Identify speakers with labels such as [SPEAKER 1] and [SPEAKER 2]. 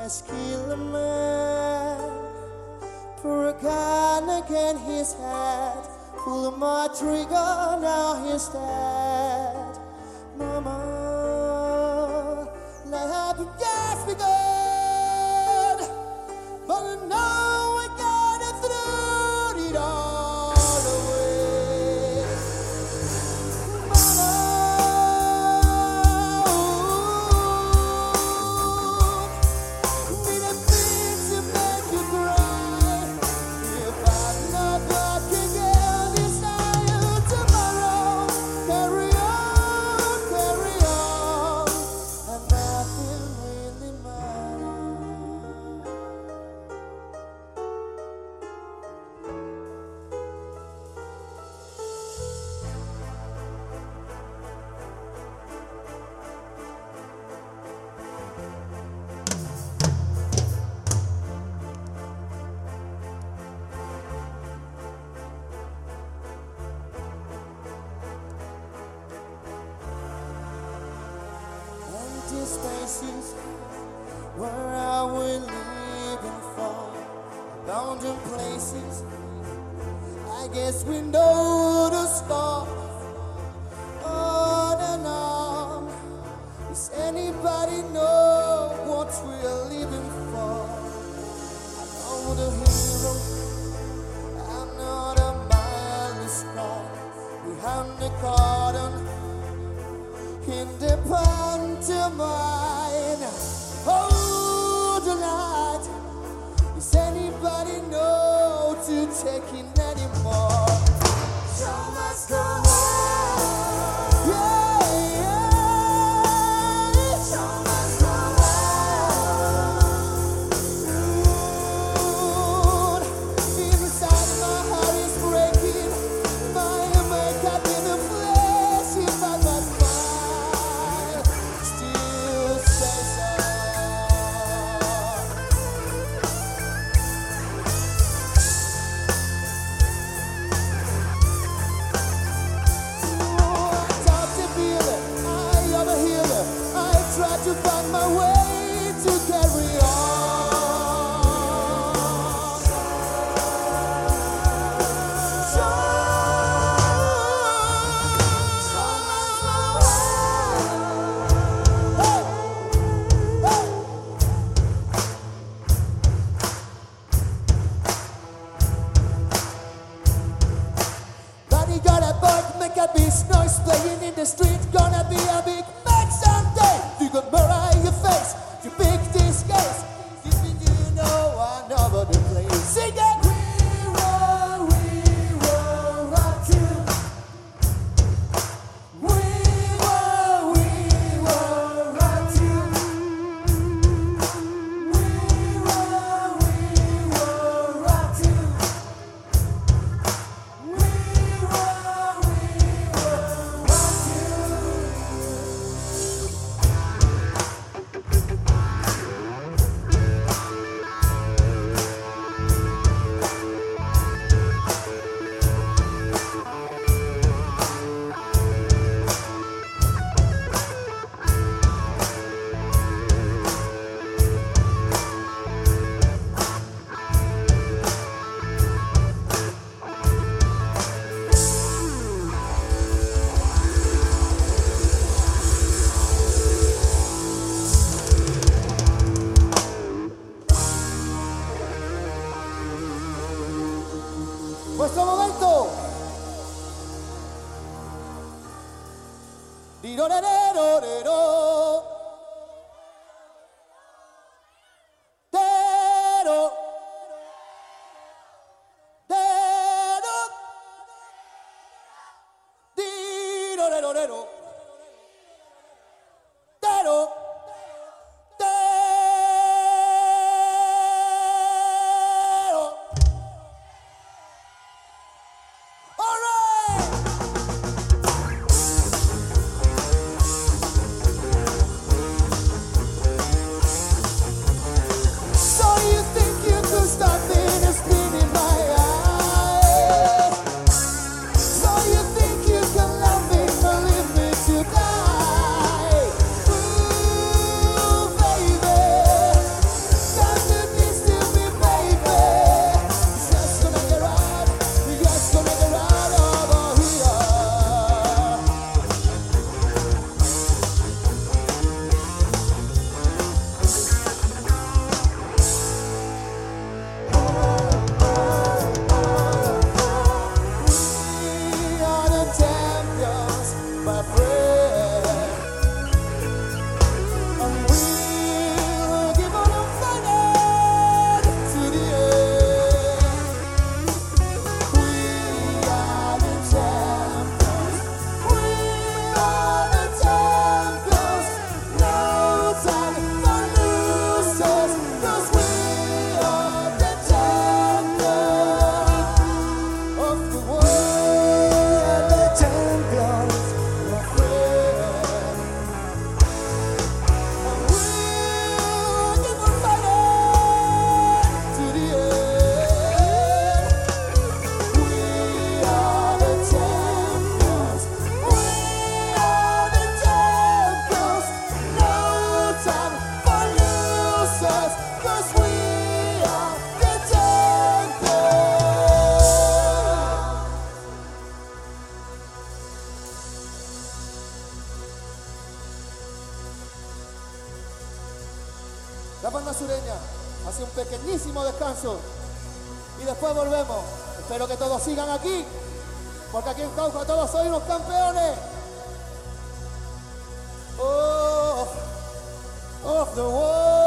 [SPEAKER 1] kill a man, pour a gun against his head, pull my trigger, now he's dead. Mama, let happy days be good, but I know I gotta throw it all away. Mama, spaces where I will live and fall, abandoned places, I guess we know the score. On and on, does anybody know what we're living for? I know the hero, I know the mindless cry behind the curtain in the pantomime. Oh, tonight, does anybody know to take it anymore? Show must go on. Yeah, yeah. Show must go on. Inside my heart is breaking. My makeup in a place if I must find. Still stays on. Talk to feel it, I am a healer. I try to find my way to carry on. Buddy got a bug, make a beast noise playing in the street. Gonna be a big man someday. You got Mariah your face, you big disguise. Didn't you know I know the place? Sing it! We will rock you. We will rock you. We will rock you. We will rock you. Vuestro momento. Di-do-de-de-do-de-do. De-do. De-do. Di-do-de-do-de-do. De-do. De-do. All right. So you think you can love me, believe me, Hace un pequeñísimo descanso y después volvemos. Espero que todos sigan aquí, porque aquí en Jauja todos sois unos campeones. Of the world.